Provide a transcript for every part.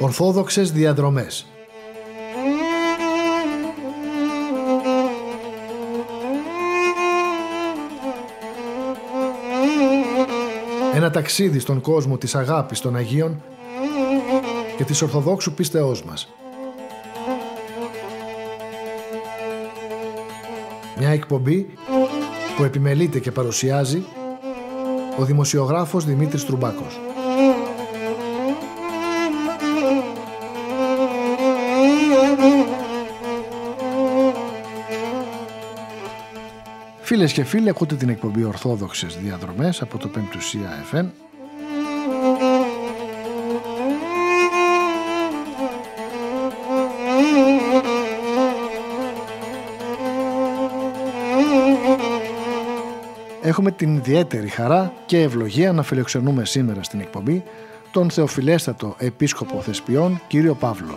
Ορθόδοξες διαδρομές. Ένα ταξίδι στον κόσμο της αγάπης των Αγίων και της Ορθοδόξου πίστεώς μας. Μια εκπομπή που επιμελείται και παρουσιάζει ο δημοσιογράφος Δημήτρης Τρουμπάκος. Φίλες και φίλοι, ακούτε την εκπομπή Ορθόδοξες Διαδρομές από το Πεμπτουσία FM. Έχουμε την ιδιαίτερη χαρά και ευλογία να φιλοξενούμε σήμερα στην εκπομπή τον Θεοφιλέστατο Επίσκοπο Θεσπιών, κύριο Παύλο.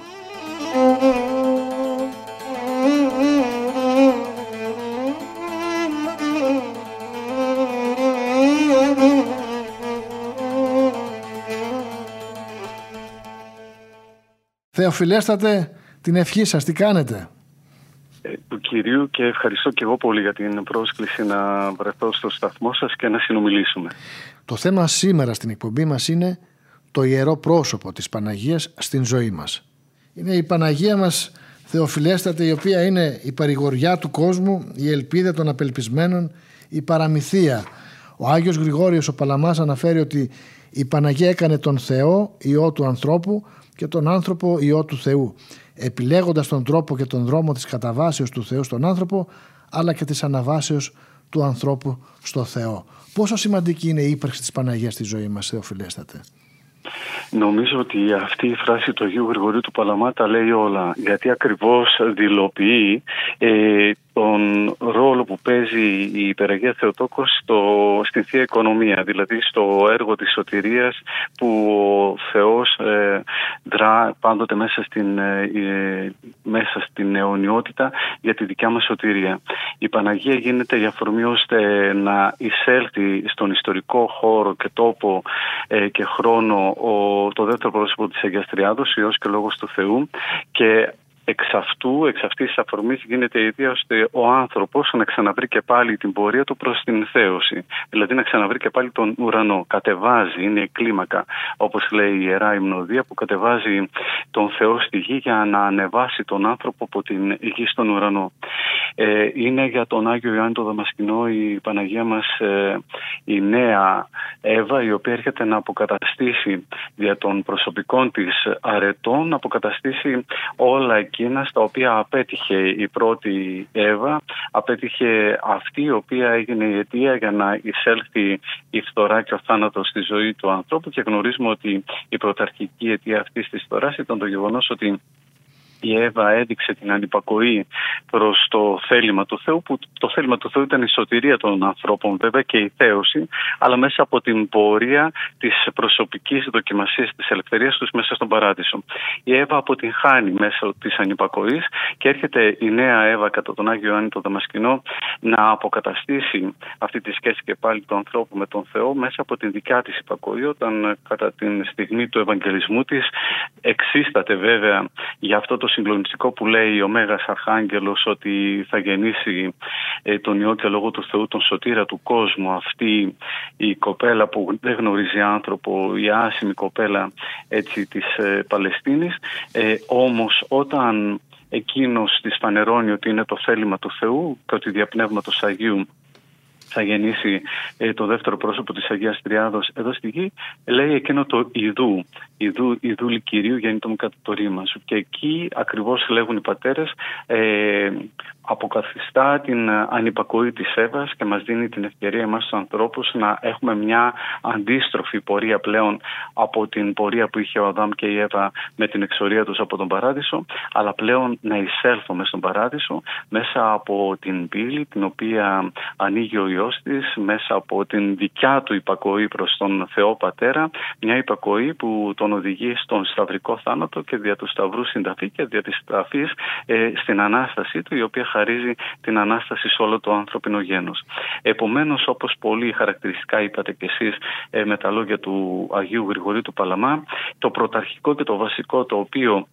Θεοφιλέστατε, την ευχή σας, τι κάνετε? Του Κυρίου, και ευχαριστώ και εγώ πολύ για την πρόσκληση να βρεθώ στο σταθμό σας και να συνομιλήσουμε. Το θέμα σήμερα στην εκπομπή μας είναι το ιερό πρόσωπο της Παναγίας στην ζωή μας. Είναι η Παναγία μας, Θεοφιλέστατε, η οποία είναι η παρηγοριά του κόσμου, η ελπίδα των απελπισμένων, η παραμυθία. Ο Άγιος Γρηγόριος ο Παλαμάς αναφέρει ότι η Παναγία έκανε τον Θεό Υιό του ανθρώπου και τον άνθρωπο Υιό του Θεού, επιλέγοντας τον τρόπο και τον δρόμο της καταβάσεως του Θεού στον άνθρωπο, αλλά και της αναβάσεως του ανθρώπου στο Θεό. Πόσο σημαντική είναι η ύπαρξη της Παναγίας στη ζωή μας, Θεοφιλέστατε? Νομίζω ότι αυτή η φράση του Αγίου Γρηγορίου του Παλαμά τα λέει όλα, γιατί ακριβώς δηλοποιεί τον ρόλο που παίζει η Υπεραγία Θεοτόκος στην Θεία Οικονομία, δηλαδή στο έργο της σωτηρίας που ο Θεός δρά πάντοτε μέσα στην αιωνιότητα για τη δικιά μας σωτηρία. Η Παναγία γίνεται η αφορμή ώστε να εισέλθει στον ιστορικό χώρο και τόπο και χρόνο το δεύτερο πρόσωπο της Αγίας Τριάδος, Υιός και Λόγος του Θεού, και εξ αυτής της αφορμής γίνεται η αιτία ώστε ο άνθρωπος να ξαναβρει και πάλι την πορεία του προς την θέωση. Δηλαδή να ξαναβρει και πάλι τον ουρανό. Κατεβάζει, είναι η κλίμακα, όπως λέει η Ιερά Υμνοδία, που κατεβάζει τον Θεό στη γη για να ανεβάσει τον άνθρωπο από την γη στον ουρανό. Είναι για τον Άγιο Ιωάννη το Δαμασκηνό η Παναγία μας η νέα Εύα, η οποία έρχεται να αποκαταστήσει δια των προσωπικών της αρετών, να αποκαταστήσει όλα εκείνα στα οποία απέτυχε η πρώτη Εύα, απέτυχε αυτή η οποία έγινε η αιτία για να εισέλθει η φθορά και ο θάνατος στη ζωή του ανθρώπου, και γνωρίζουμε ότι η πρωταρχική αιτία αυτής της φθοράς ήταν το γεγονός ότι η Εύα έδειξε την ανυπακοή προς το θέλημα του Θεού, που το θέλημα του Θεού ήταν η σωτηρία των ανθρώπων βέβαια και η θέωση, αλλά μέσα από την πορεία της προσωπικής δοκιμασίας της ελευθερίας τους μέσα στον παράδεισο. Η Εύα αποτυγχάνει μέσω της ανυπακοής και έρχεται η νέα Εύα κατά τον Άγιο Ιωάννη τον Δαμασκηνό να αποκαταστήσει αυτή τη σχέση και πάλι του ανθρώπου με τον Θεό μέσα από την δικιά της υπακοή, όταν κατά την στιγμή του Ευαγγελισμού της εξίσταται βέβαια για αυτό το συγκλονιστικό που λέει ο Μέγας Αρχάγγελος, ότι θα γεννήσει τον Υιό και Λόγο του Θεού, τον σωτήρα του κόσμου, αυτή η κοπέλα που δεν γνωρίζει άνθρωπο, η άσημη κοπέλα έτσι της Παλαιστίνης. Όμως όταν εκείνος της φανερώνει ότι είναι το θέλημα του Θεού και ότι δια Πνεύματος Αγίου θα γεννήσει το δεύτερο πρόσωπο της Αγίας Τριάδος εδώ στη γη, λέει εκείνο το Ιδού Κυρίου γέννητο μου κατά το ρήμα σου. Και εκεί ακριβώς λέγουν οι πατέρες, αποκαθιστά την ανυπακοή της Εύας και μας δίνει την ευκαιρία εμάς τους ανθρώπους να έχουμε μια αντίστροφη πορεία πλέον από την πορεία που είχε ο Αδάμ και η Εύα με την εξορία τους από τον Παράδεισο, αλλά πλέον να εισέλθουμε στον Παράδεισο μέσα από την πύλη την οποία ανοίγει ο Υιός γιος της μέσα από την δικιά του υπακοή προς τον Θεό Πατέρα, μια υπακοή που τον οδηγεί στον σταυρικό θάνατο και δια του σταυρού στην ταφή και δια της ταφής στην Ανάστασή του, η οποία χαρίζει την Ανάσταση σε όλο το ανθρώπινο γένος. Επομένως, όπως πολύ χαρακτηριστικά είπατε κι εσείς με τα λόγια του Αγίου Γρηγορίου του Παλαμά, το πρωταρχικό και το βασικό το οποίο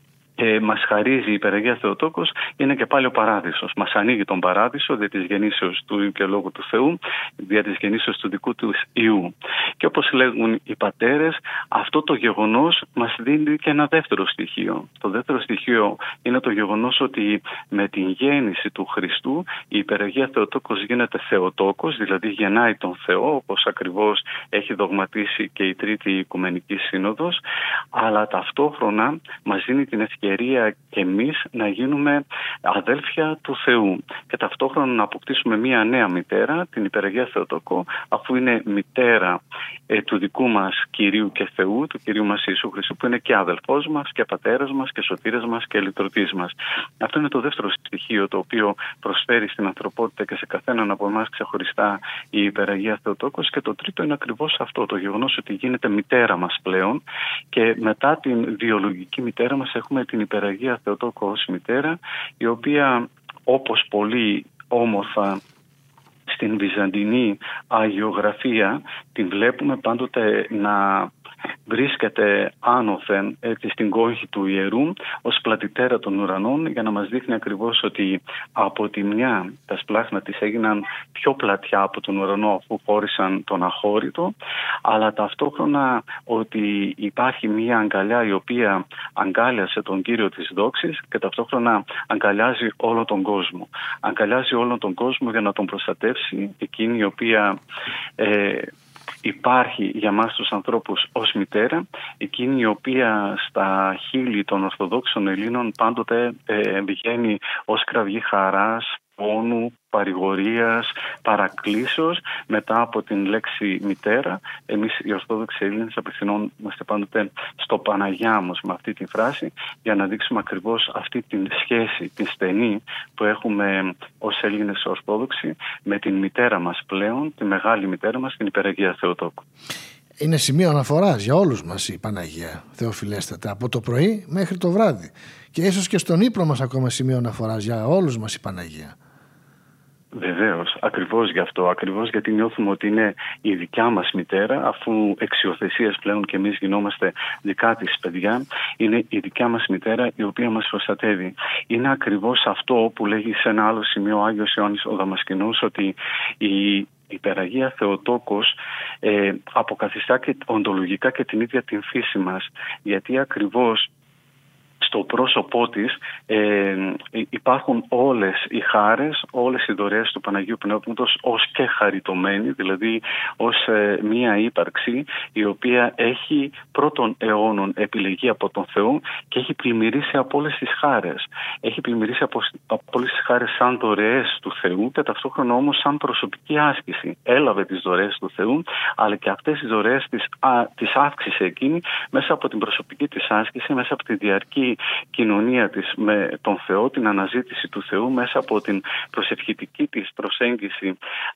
μας χαρίζει η Υπεραγία Θεοτόκος είναι και πάλι ο παράδεισος. Μας ανοίγει τον παράδεισο δια της γεννήσεως του Υιού και Λόγου του Θεού, δια της γεννήσεως του δικού του Υιού. Και όπως λέγουν οι πατέρες, αυτό το γεγονός μας δίνει και ένα δεύτερο στοιχείο. Το δεύτερο στοιχείο είναι το γεγονός ότι με την γέννηση του Χριστού η Υπεραγία Θεοτόκος γίνεται Θεοτόκος, δηλαδή γεννάει τον Θεό, όπως ακριβώς έχει δογματίσει και η Τρίτη Οικουμενική Σύνοδος, αλλά ταυτόχρονα μας δίνει την ευκαιρία και εμείς να γίνουμε αδέλφια του Θεού και ταυτόχρονα να αποκτήσουμε μία νέα μητέρα, την Υπεραγία Θεοτόκο, αφού είναι μητέρα του δικού μας Κυρίου και Θεού, του Κυρίου μας Ιησού Χριστού, που είναι και αδελφός μας και πατέρας μας και σωτήρας μας και λυτρωτής μας. Αυτό είναι το δεύτερο στοιχείο το οποίο προσφέρει στην ανθρωπότητα και σε καθέναν από εμάς ξεχωριστά η Υπεραγία Θεοτόκος, και το τρίτο είναι ακριβώς αυτό, το γεγονός ότι γίνεται μητέρα μας πλέον, και μετά την βιολογική μητέρα μας έχουμε την Υπεραγία Θεοτόκο ως μητέρα, η οποία, όπως πολύ όμορφα στην βυζαντινή αγιογραφία την βλέπουμε πάντοτε να βρίσκεται άνωθεν στην κόχη του ιερού ως πλατητέρα των ουρανών, για να μας δείχνει ακριβώς ότι από τη μια τα σπλάχνα της έγιναν πιο πλατιά από τον ουρανό αφού χώρισαν τον αχώρητο, αλλά ταυτόχρονα ότι υπάρχει μια αγκαλιά η οποία αγκάλιασε τον Κύριο της δόξης και ταυτόχρονα αγκαλιάζει όλο τον κόσμο. Αγκαλιάζει όλο τον κόσμο για να τον προστατεύσει, εκείνη η οποία υπάρχει για μας τους ανθρώπους ως μητέρα, εκείνη η οποία στα χείλη των Ορθοδόξων Ελλήνων πάντοτε βγαίνει ως κραυγή χαράς, πόνου, παρηγορίας, παρακλήσεως μετά από την λέξη μητέρα. Εμείς οι Ορθόδοξοι Έλληνες απευθυνόμαστε πάντοτε στο Παναγιά μας με αυτή τη φράση, για να δείξουμε ακριβώς αυτή την σχέση, την στενή που έχουμε ως Έλληνες Ορθόδοξοι με την μητέρα μας πλέον, τη μεγάλη μητέρα μας, την Υπεραγία Θεοτόκου. Είναι σημείο αναφοράς για όλους μας η Παναγία, Θεοφιλέστατα, από το πρωί μέχρι το βράδυ, και ίσως και στον ύπνο μας ακόμα σημείο αναφοράς για όλους μας η Παναγία. Βεβαίως, ακριβώς γι' αυτό, ακριβώς γιατί νιώθουμε ότι είναι η δικιά μας μητέρα, αφού εξιοθεσίας πλέον και εμείς γινόμαστε δικά της παιδιά, είναι η δικιά μας μητέρα η οποία μας προστατεύει. Είναι ακριβώς αυτό που λέγει σε ένα άλλο σημείο ο Άγιος Ιωάννης ο Δαμασκηνός, ότι η Υπεραγία Θεοτόκος αποκαθιστά και οντολογικά και την ίδια την φύση μας, γιατί ακριβώς στο πρόσωπό της υπάρχουν όλες οι χάρες, όλες οι δωρεές του Παναγίου Πνεύματος ως και χαριτωμένη, δηλαδή ως μία ύπαρξη η οποία έχει πρώτων αιώνων επιλεγεί από τον Θεό και έχει πλημμυρίσει από όλες τις χάρες. Έχει πλημμυρίσει από όλες τις χάρες σαν δωρεές του Θεού και ταυτόχρονα όμως σαν προσωπική άσκηση. Έλαβε τις δωρεές του Θεού, αλλά και αυτές τις δωρεές τις αύξησε εκείνη μέσα από την προσωπική της άσκηση, μέσα από τη διαρκή κοινωνία της με τον Θεό, την αναζήτηση του Θεού, μέσα από την προσευχητική της προσέγγιση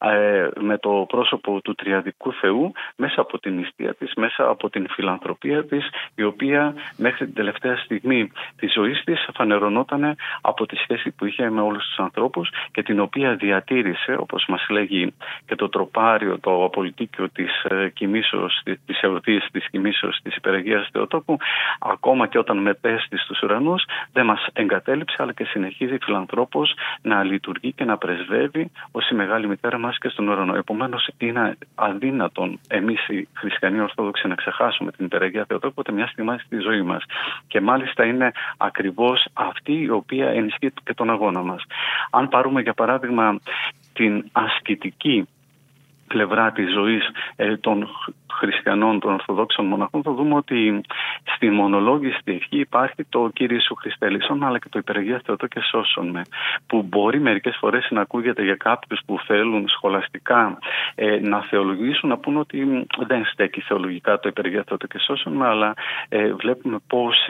με το πρόσωπο του τριαδικού Θεού, μέσα από την νηστεία της, μέσα από την φιλανθρωπία της, η οποία μέχρι την τελευταία στιγμή της ζωής της φανερωνόταν από τη σχέση που είχε με όλους τους ανθρώπους και την οποία διατήρησε, όπως μας λέγει και το τροπάριο, το απολυτίκιο της κοιμήσεως, της εορτής της κοιμήσεως της Υπεραγίας Θεοτόκου, ακόμα και όταν μετέστη στους ουρανούς, δεν μας εγκατέλειψε, αλλά και συνεχίζει φιλανθρώπος να λειτουργεί και να πρεσβεύει ως η μεγάλη μητέρα μας και στον ουρανό. Επομένως, είναι αδύνατον εμείς οι χριστιανοί Ορθόδοξοι να ξεχάσουμε την Υπεραγία Θεοτόκου ούτε μια στιγμή στη ζωή μας. Και μάλιστα είναι ακριβώς αυτή η οποία ενισχύει και τον αγώνα μας. Αν πάρουμε για παράδειγμα την ασκητική πλευρά της ζωής των χριστιανών, των Ορθοδόξων μοναχών, θα δούμε ότι στη μονολόγηση στη ευχή υπάρχει το Κύριε Ιησού Χριστέ ελεησόν, αλλά και το Υπεραγία Θεοτό και σώσον με, που μπορεί μερικές φορές να ακούγεται για κάποιους που θέλουν σχολαστικά να θεολογήσουν, να πούν ότι δεν στέκει θεολογικά το Υπεραγία Θεοτό και σώσον με, αλλά βλέπουμε πώς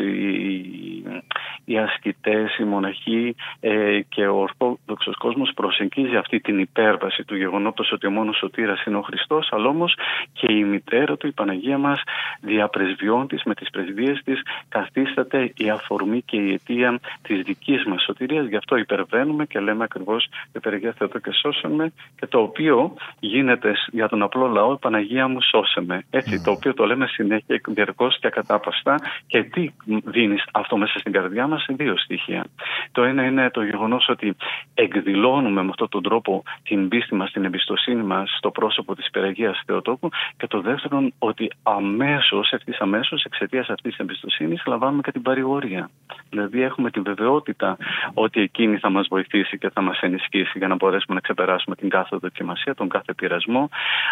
οι ασκητές, οι μοναχοί και ο Ορθόδοξος κόσμος προσεγγίζει αυτή την υπέρβαση του γεγονότος ότι ο μόνος σωτήρας είναι ο Χριστός, αλλά όμως και η μητέρα του, η Παναγία μας, διαπρεσβειών της, με τις πρεσβείες της, καθίσταται η αφορμή και η αιτία της δικής μας σωτηρίας. Γι' αυτό υπερβαίνουμε και λέμε ακριβώς Υπεραγία Θεοτό και σώσον με, και το οποίο γίνεται για τον απλό λαό, η Παναγία μου σώσε με. Έτσι, το οποίο το λέμε συνέχεια, διαρκώς και ακατάπαστα. Και τι δίνει αυτό μέσα στην καρδιά μας? Δύο στοιχεία. Το ένα είναι το γεγονός ότι εκδηλώνουμε με αυτόν τον τρόπο την πίστη μας, την εμπιστοσύνη μας στο πρόσωπο της Υπεραγίας Θεοτόκου, και το δεύτερο ότι ευθύς αμέσως εξαιτίας αυτής της εμπιστοσύνης λαμβάνουμε και την παρηγορία. Δηλαδή έχουμε την βεβαιότητα ότι εκείνη θα μας βοηθήσει και θα μας ενισχύσει για να μπορέσουμε να ξεπεράσουμε την κάθε δοκιμασία, τον κάθε πειρασμό,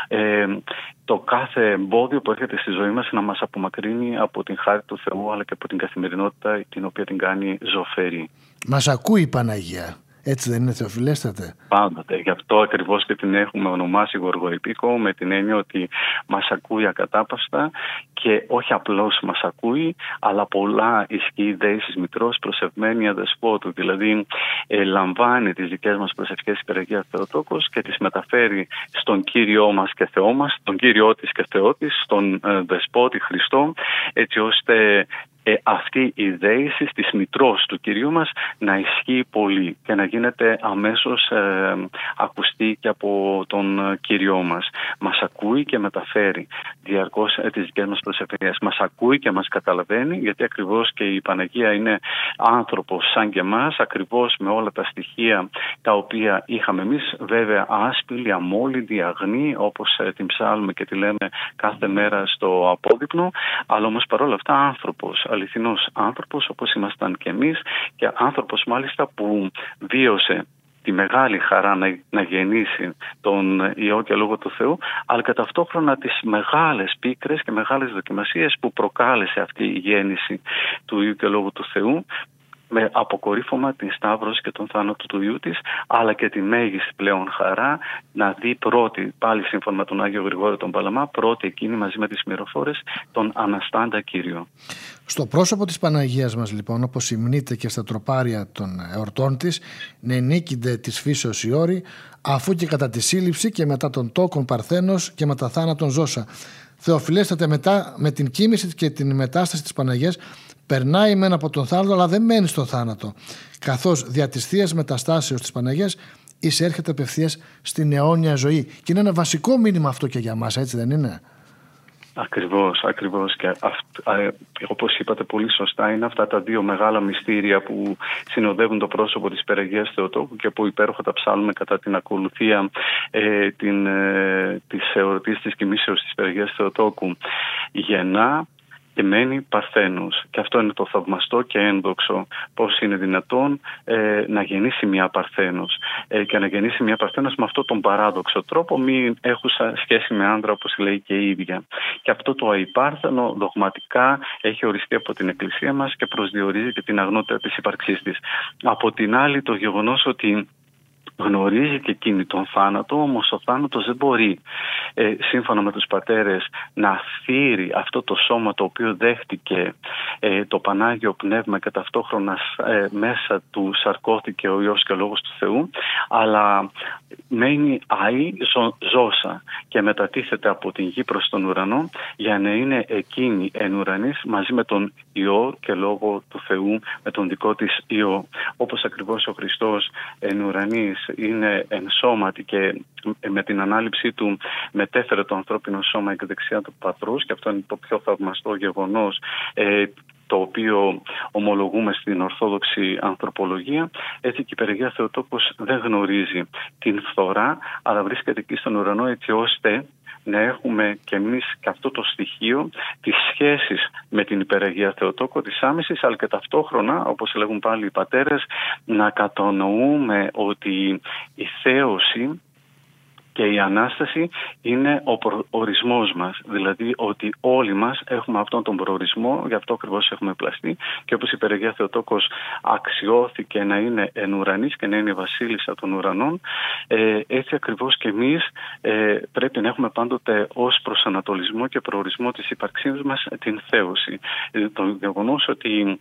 το κάθε εμπόδιο που έρχεται στη ζωή μας να μας απομακρύνει από την χάρη του Θεού, αλλά και από την καθημερινότητα την οποία την κάνει ζωφερή. Μας ακούει η Παναγία. Έτσι δεν είναι, Θεοφιλέστατε? Πάντοτε. Γι' αυτό ακριβώς και την έχουμε ονομάσει Γοργοεπίκο, με την έννοια ότι μας ακούει ακατάπαστα, και όχι απλώς μας ακούει, αλλά πολλά ισχύει δέησης μητρός προσευμένη αδεσπότου. Δηλαδή λαμβάνει τις δικές μας προσευχές Υπεραγία Θεοτόκος και τις μεταφέρει στον Κύριό μας και Θεό μας, τον Κύριό της και Θεό της, στον Δεσπότη Χριστό, έτσι ώστε αυτή η δέηση της μητρός του Κυρίου μας να ισχύει πολύ και να γίνεται αμέσως ακουστή και από τον Κύριό μας. Μας ακούει και μεταφέρει διαρκώς τις δικές μας προσευχές. Μας ακούει και μας καταλαβαίνει, γιατί ακριβώς και η Παναγία είναι άνθρωπος σαν και εμάς, ακριβώς με όλα τα στοιχεία τα οποία είχαμε εμείς, βέβαια άσπηλοι, αμόλυντοι, αγνοί, όπως την ψάλουμε και τη λέμε κάθε μέρα στο απόδειπνο, αλλά όμως παρόλα αυτά άνθρωπος, αληθινός άνθρωπος όπως ήμασταν και εμείς, και άνθρωπος μάλιστα που βίωσε τη μεγάλη χαρά να γεννήσει τον Υιό και Λόγο του Θεού, αλλά και ταυτόχρονα τις μεγάλες πίκρες και μεγάλες δοκιμασίες που προκάλεσε αυτή η γέννηση του Υιού και Λόγου του Θεού, με αποκορύφωμα την σταύρωση και τον θάνατο του Υιού της, αλλά και τη μέγιστη πλέον χαρά να δει πρώτη, πάλι σύμφωνα με τον Άγιο Γρηγόριο τον Παλαμά, πρώτη εκείνη μαζί με τις μυροφόρες, τον Αναστάντα Κύριο. Στο πρόσωπο της Παναγίας μας λοιπόν, όπως υμνείται και στα τροπάρια των εορτών της, νενίκηνται της φύσεως οι όροι, αφού και κατά τη σύλληψη και μετά τον τόκον Παρθένος και μετά θάνατον ζώσα. Θεοφιλέστατε, μετά με την κοίμηση και την μετάσταση της Παναγίας, περνάει μεν από τον θάνατο, αλλά δεν μένει στον θάνατο. Καθώς δια της θείας μεταστάσεως της Παναγίας εισέρχεται απευθείας στην αιώνια ζωή. Και είναι ένα βασικό μήνυμα αυτό και για μας, έτσι δεν είναι? Ακριβώς. Και όπως είπατε πολύ σωστά, είναι αυτά τα δύο μεγάλα μυστήρια που συνοδεύουν το πρόσωπο της Υπεραγίας Θεοτόκου και που υπέροχα τα ψάλουμε κατά την ακολουθία της εορτής της κοιμήσεως της Υπεραγίας Θεοτόκου. Γεννά και μένει Παρθένος. Και αυτό είναι το θαυμαστό και ένδοξο. Πώς είναι δυνατόν να γεννήσει μια Παρθένος, και να γεννήσει μια Παρθένος με αυτόν τον παράδοξο τρόπο, μη έχουσα σχέση με άντρα, όπως λέει και η ίδια. Και αυτό το αϊπάρθενο δογματικά έχει οριστεί από την Εκκλησία μας και προσδιορίζει και την αγνότητα της ύπαρξής της. Από την άλλη, το γεγονός ότι γνωρίζει και εκείνη τον θάνατο, όμως ο θάνατος δεν μπορεί σύμφωνα με τους πατέρες να φύρει αυτό το σώμα το οποίο δέχτηκε το Πανάγιο Πνεύμα και ταυτόχρονα μέσα του σαρκώθηκε ο Υιός και ο Λόγος του Θεού, αλλά μένει ζώσα και μετατίθεται από την γη προς τον ουρανό για να είναι εκείνη εν ουρανής μαζί με τον Υιό και Λόγο του Θεού, με τον δικό της Υιό. Όπως ακριβώς ο Χριστός εν ουρανής είναι εν σώματι και με την ανάληψή του μετέφερε το ανθρώπινο σώμα εκ δεξιά του Πατρός, και αυτό είναι το πιο θαυμαστό γεγονός το οποίο ομολογούμε στην Ορθόδοξη Ανθρωπολογία. Έτσι και η Υπεραγία Θεοτόκος δεν γνωρίζει την φθορά, αλλά βρίσκεται εκεί στον ουρανό, έτσι ώστε να έχουμε και εμείς και αυτό το στοιχείο της σχέσης με την Υπεραγία Θεοτόκο, της άμεσης, αλλά και ταυτόχρονα, όπως λέγουν πάλι οι πατέρες, να κατανοούμε ότι η θέωση Και η Ανάσταση είναι ο ορισμός μας, δηλαδή ότι όλοι μας έχουμε αυτόν τον προορισμό, γι' αυτό ακριβώς έχουμε πλαστεί και όπως είπε η Αγία Θεοτόκος αξιώθηκε να είναι εν ουρανής και να είναι η βασίλισσα των ουρανών, έτσι ακριβώς και εμείς πρέπει να έχουμε πάντοτε ως προσανατολισμό και προορισμό της ύπαρξής μας την θέωση. Το γεγονός ότι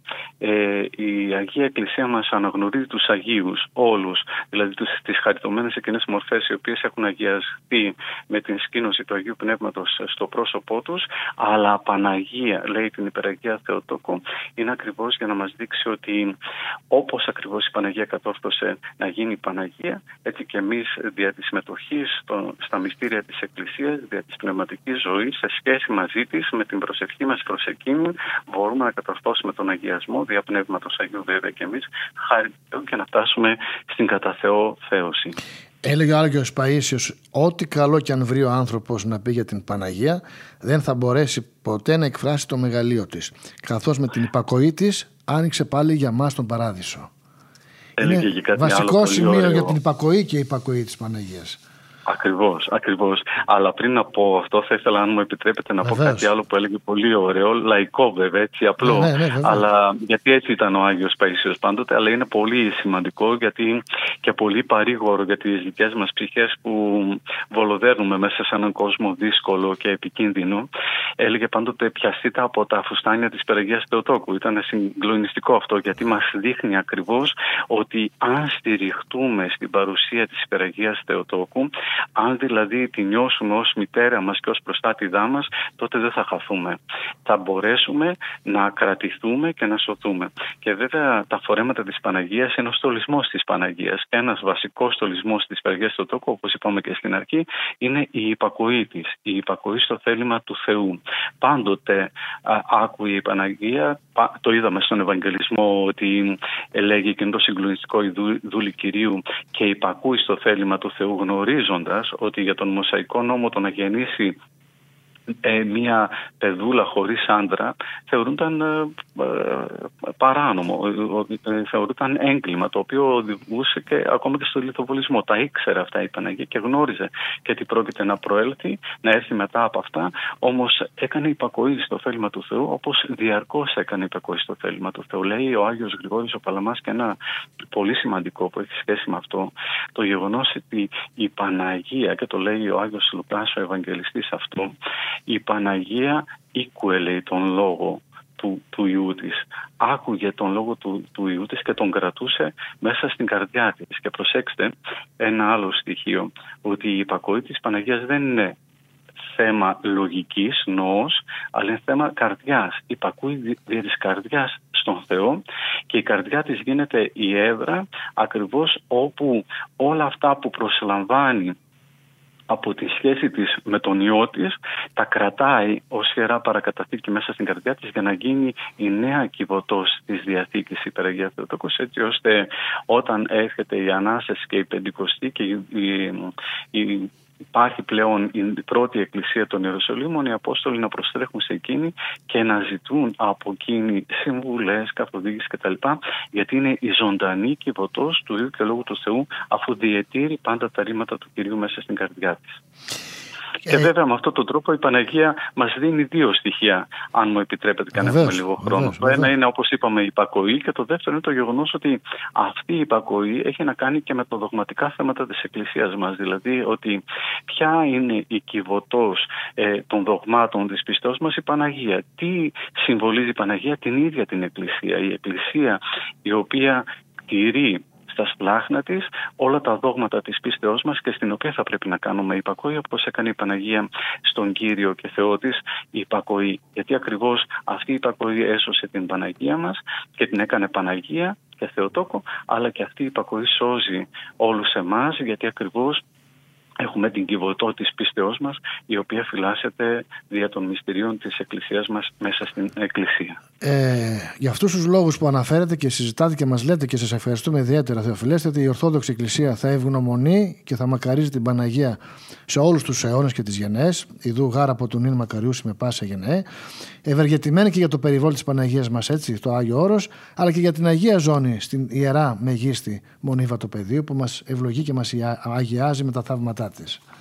η Αγία Εκκλησία μας αναγνωρίζει τους Αγίους όλους, δηλαδή τις χαριτωμένες εκείνες μορφές οι οποίες έχουν αγιαστεί με την σκήνωση του Αγίου Πνεύματος στο πρόσωπό τους, αλλά Παναγία, λέει την Υπεραγία Θεοτόκο, είναι ακριβώς για να μας δείξει ότι όπως ακριβώς η Παναγία κατόρθωσε να γίνει Παναγία, έτσι και εμείς δια της συμμετοχής στα μυστήρια της Εκκλησίας, δια της πνευματικής ζωής, σε σχέση μαζί της, με την προσευχή μας προς εκείνη, μπορούμε να κατορθώσουμε τον αγιασμό δια Πνεύματος Αγίου βέβαια και εμείς, χάρη και να φτάσουμε στην κατά Θεό θέωση. Έλεγε ο Άγιος Παΐσιος, ό,τι καλό κι αν βρει ο άνθρωπος να πει για την Παναγία, δεν θα μπορέσει ποτέ να εκφράσει το μεγαλείο της, καθώς με την υπακοή της άνοιξε πάλι για μας τον παράδεισο. Είναι βασικό σημείο για την υπακοή και η υπακοή της Παναγίας. Ακριβώς. Αλλά πριν να πω αυτό, θα ήθελα, αν μου επιτρέπετε, να πω κάτι άλλο που έλεγε πολύ ωραίο, λαϊκό βέβαια, έτσι απλό. Ναι, αλλά γιατί έτσι ήταν ο Άγιος Παΐσιος πάντοτε, αλλά είναι πολύ σημαντικό γιατί και πολύ παρήγορο για τις δικές μας ψυχές που βολοδέρνουμε μέσα σε έναν κόσμο δύσκολο και επικίνδυνο. Έλεγε πάντοτε πιαστείτε από τα φουστάνια της Υπεραγίας Θεοτόκου. Ήταν συγκλονιστικό αυτό, γιατί μας δείχνει ακριβώς ότι αν στηριχτούμε στην παρουσία της Υπεραγίας Θεοτόκου, αν δηλαδή τη νιώσουμε ως μητέρα μας και ως προστάτηδά μας, τότε δεν θα χαθούμε. Θα μπορέσουμε να κρατηθούμε και να σωθούμε. Και βέβαια τα φορέματα της Παναγίας είναι ο στολισμός της Παναγίας. Ένας βασικός στολισμός της Παναγίας στο τόκο, όπως είπαμε και στην αρχή, είναι η υπακοή της, η υπακοή στο θέλημα του Θεού. Πάντοτε άκουε η Παναγία, το είδαμε στον Ευαγγελισμό ότι λέγει εκείνο το συγκλονιστικό η δούλη Κυρίου και υπακούει στο θέλημα του Θεού, γνωρίζοντας ότι για τον Μωσαϊκό νόμο το να γεννήσει μια παιδούλα χωρίς άντρα θεωρούνταν παράνομο, θεωρούνταν έγκλημα, το οποίο οδηγούσε και ακόμα και στο λιθοβολισμό. Τα ήξερε αυτά η Παναγία και γνώριζε και τι πρόκειται να προέλθει, να έρθει μετά από αυτά, όμως έκανε υπακοή στο θέλημα του Θεού, όπως διαρκώς έκανε υπακοή στο θέλημα του Θεού. Λέει ο Άγιος Γρηγόρης ο Παλαμάς και ένα πολύ σημαντικό που έχει σχέση με αυτό, το γεγονός ότι η Παναγία, και το λέει ο Άγιος Λουκάς ο Ευαγγελιστής αυτό, η Παναγία ήκουε, λέει, τον λόγο του Υιού της. Άκουγε τον λόγο του Υιού της και τον κρατούσε μέσα στην καρδιά της. Και προσέξτε ένα άλλο στοιχείο, ότι η υπακοή της Παναγίας δεν είναι θέμα λογικής, νοός, αλλά είναι θέμα καρδιάς. Υπακούει δια της καρδιάς στον Θεό και η καρδιά της γίνεται η έδρα ακριβώς όπου όλα αυτά που προσλαμβάνει από τη σχέση της με τον Υιό της, τα κρατάει ως Ιερά Παρακαταθήκη μέσα στην καρδιά της για να γίνει η νέα κυβωτός της Διαθήκης Υπεραγία Θεοτόκος, έτσι ώστε όταν έρχεται η Ανάσταση και η Πεντηκοστή και υπάρχει πλέον η πρώτη εκκλησία των Ιεροσολύμων, οι Απόστολοι να προστρέχουν σε εκείνη και να ζητούν από εκείνη συμβουλές, καθοδήγηση κτλ. Γιατί είναι η ζωντανή κυβωτός του Υιού και Λόγου του Θεού, αφού διετήρει πάντα τα ρήματα του Κυρίου μέσα στην καρδιά της. Και βέβαια με αυτόν τον τρόπο η Παναγία μας δίνει δύο στοιχεία, αν μου επιτρέπετε και αν έχουμε λίγο χρόνο. Το ένα είναι, όπως είπαμε, η υπακοή και το δεύτερο είναι το γεγονός ότι αυτή η υπακοή έχει να κάνει και με τα δογματικά θέματα της Εκκλησίας μας. Δηλαδή ότι ποια είναι η κυβωτός των δογμάτων της πιστός μας, η Παναγία. Τι συμβολίζει η Παναγία? Την ίδια την Εκκλησία. Η Εκκλησία η οποία τηρεί στα σπλάχνα της όλα τα δόγματα της πίστεώς μας και στην οποία θα πρέπει να κάνουμε υπακοή, όπως έκανε η Παναγία στον Κύριο και Θεό της υπακοή. Γιατί ακριβώς αυτή η υπακοή έσωσε την Παναγία μας και την έκανε Παναγία και Θεοτόκο, αλλά και αυτή η υπακοή σώζει όλους εμάς, γιατί ακριβώς έχουμε την κυβωτό της πίστεώς μας, η οποία φυλάσσεται δια των μυστηρίων της Εκκλησίας μας μέσα στην Εκκλησία. Για αυτούς τους λόγους που αναφέρετε και συζητάτε και μας λέτε και σας ευχαριστούμε ιδιαίτερα, Θεοφιλέστατη, η Ορθόδοξη Εκκλησία θα ευγνωμονεί και θα μακαρίζει την Παναγία σε όλους τους αιώνες και τις γενναίες. Ιδού γάρα από τον νυν μακαριούσι με πάσα γενναίε. Ευεργετημένη και για το περιβόλι της Παναγίας μας, έτσι, το Άγιο Όρος, αλλά και για την Αγία Ζώνη στην Ιερά Μεγίστη Μονή Βατοπεδίου, που μας ευλογεί και μας αγιάζει με τα θαύματά της.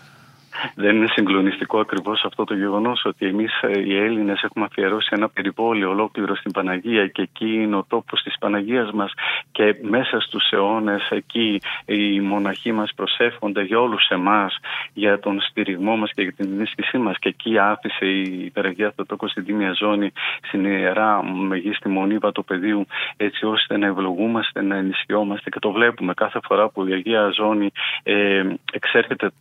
Δεν είναι συγκλονιστικό ακριβώς αυτό το γεγονός ότι εμείς οι Έλληνες έχουμε αφιερώσει ένα περιβόλιο ολόκληρο στην Παναγία και εκεί είναι ο τόπος της Παναγίας μας και μέσα στους αιώνες εκεί οι μοναχοί μας προσεύχονται για όλους εμάς, για τον στηριγμό μας και για την ενίσχυσή μας, και εκεί άφησε η Υπεραγία Θεοτόκος στην Τίμια Ζώνη, στην Ιερά Μεγίστη Μονή Βατοπεδίου, έτσι ώστε να ευλογούμαστε, να ενισχυόμαστε, και το βλέπουμε κάθε φορά που η Αγία Ζώνη εξέρχεται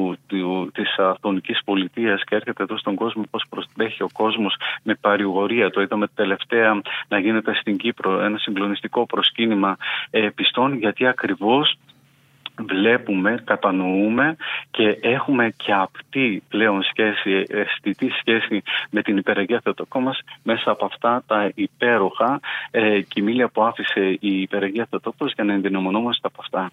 της Αυθονικής Πολιτείας και έρχεται εδώ στον κόσμο, πώς προσδέχει ο κόσμος με παρηγορία. Το είδαμε τελευταία να γίνεται στην Κύπρο ένα συγκλονιστικό προσκύνημα πιστών, γιατί ακριβώς βλέπουμε, κατανοούμε και έχουμε και απτή πλέον σχέση, αισθητή σχέση με την Υπεραγία Θεοτόκο μας μέσα από αυτά τα υπέροχα κοιμήλια που άφησε η Υπεραγία Θεοτόκος για να ενδυναμωνόμαστε από αυτά.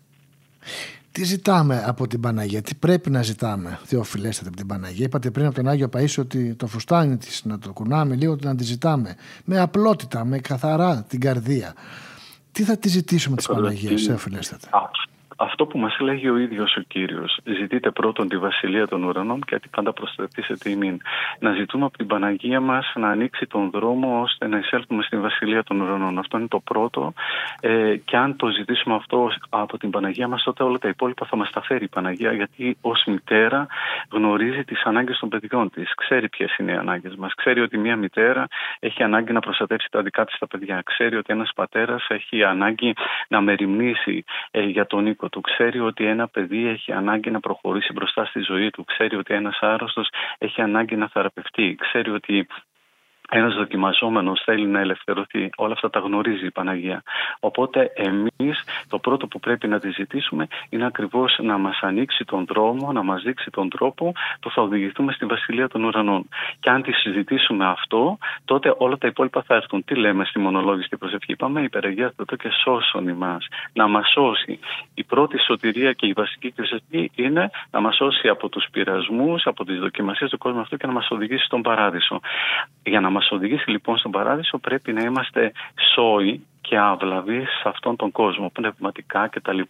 Τι ζητάμε από την Παναγία, τι πρέπει να ζητάμε, Θεοφιλέστατε, από την Παναγία? Είπατε πριν από τον Άγιο Παΐσιο ότι το φουστάνι της να το κουνάμε λίγο, να τη ζητάμε με απλότητα, με καθαρά την καρδία. Τι θα τη ζητήσουμε της Παναγίας, Θεοφιλέστατε? Αυτό που μας λέγει ο ίδιος ο Κύριος: ζητείτε πρώτον τη βασιλεία των ουρανών και τι πάντα προστατήσετε ημίν. Να ζητούμε από την Παναγία μας να ανοίξει τον δρόμο ώστε να εισέλθουμε στη βασιλεία των ουρανών. Αυτό είναι το πρώτο. Και αν το ζητήσουμε αυτό από την Παναγία μας, τότε όλα τα υπόλοιπα θα μας τα φέρει η Παναγία, γιατί ως μητέρα γνωρίζει τις ανάγκες των παιδιών της. Ξέρει ποιες είναι οι ανάγκες μας. Ξέρει ότι μια μητέρα έχει ανάγκη να προστατεύσει τα δικά της τα παιδιά. Ξέρει ότι ένας πατέρας έχει ανάγκη να μεριμνήσει για τον οίκο του. Ξέρει ότι ένα παιδί έχει ανάγκη να προχωρήσει μπροστά στη ζωή του. Ξέρει ότι ένας άρρωστος έχει ανάγκη να θεραπευτεί. Ξέρει ότι ένας δοκιμαζόμενος θέλει να ελευθερωθεί. Όλα αυτά τα γνωρίζει η Παναγία. Οπότε εμείς το πρώτο που πρέπει να τη ζητήσουμε είναι ακριβώς να μας ανοίξει τον δρόμο, να μας δείξει τον τρόπο που θα οδηγηθούμε στη Βασιλεία των Ουρανών. Και αν τη συζητήσουμε αυτό, τότε όλα τα υπόλοιπα θα έρθουν. Τι λέμε στη μονολόγιστη προσευχή? Είπαμε: Υπεραγία Θεοτόκε και σώσον ημάς. Να μας σώσει. Η πρώτη σωτηρία και η βασική προσευχή είναι να μας σώσει από τους πειρασμούς, από τις δοκιμασίες του κόσμου αυτού και να μας οδηγήσει στον παράδεισο. Για να μας οδηγήσει λοιπόν στον παράδεισο πρέπει να είμαστε σόοι και αυλαβείς σε αυτόν τον κόσμο, πνευματικά κτλ.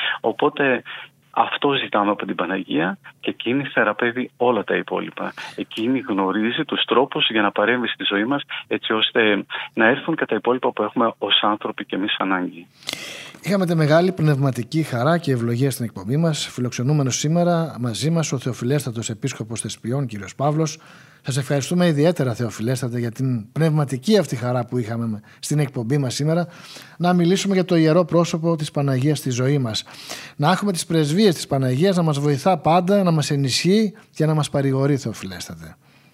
Οπότε αυτό ζητάμε από την Παναγία και εκείνη θεραπεύει όλα τα υπόλοιπα. Εκείνη γνωρίζει τους τρόπους για να παρέμβει στη ζωή μας, έτσι ώστε να έρθουν και τα υπόλοιπα που έχουμε ως άνθρωποι και εμείς ανάγκη. Είχαμε τη μεγάλη πνευματική χαρά και ευλογία στην εκπομπή μας, φιλοξενούμενος σήμερα μαζί μας ο Θεοφιλέστατος Επίσκοπος Θεσπιών, κ. Παύλος. Σας ευχαριστούμε ιδιαίτερα, Θεοφιλέστατε, για την πνευματική αυτή χαρά που είχαμε στην εκπομπή μας σήμερα, να μιλήσουμε για το ιερό πρόσωπο της Παναγίας στη ζωή μας. Να έχουμε τις πρεσβείες της Παναγίας να μας βοηθά πάντα, να μας ενισχύει και να μας παρηγορεί, Θεοφιλέστατε.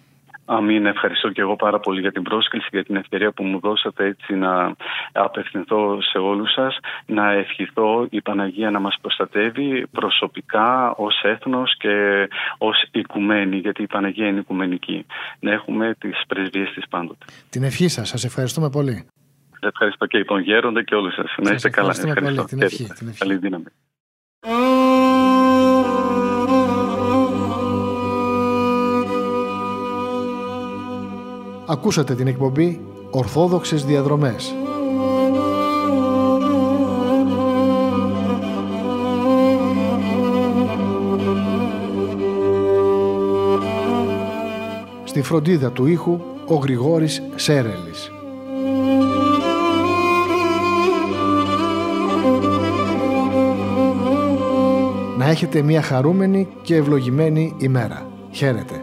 Αμήν. Ευχαριστώ και εγώ πάρα πολύ για την πρόσκληση, για την ευκαιρία που μου δώσατε έτσι να απευθυνθώ σε όλους σας, να ευχηθώ η Παναγία να μας προστατεύει προσωπικά ως έθνος και ως οικουμένη, γιατί η Παναγία είναι οικουμενική. Να έχουμε τις πρεσβείες της πάντοτε. Την ευχή σας. Σας ευχαριστούμε πολύ. Ευχαριστώ και τον Γέροντα και όλους σας. Να είστε καλά. Ευχαριστώ πολύ. Την ευχή. Καλή δύναμη. Ακούσατε την εκπομπή Ορθόδοξες Διαδρομές. Στη φροντίδα του ήχου ο Γρηγόρης Σέρελης. Να έχετε μια χαρούμενη και ευλογημένη ημέρα. Χαίρετε.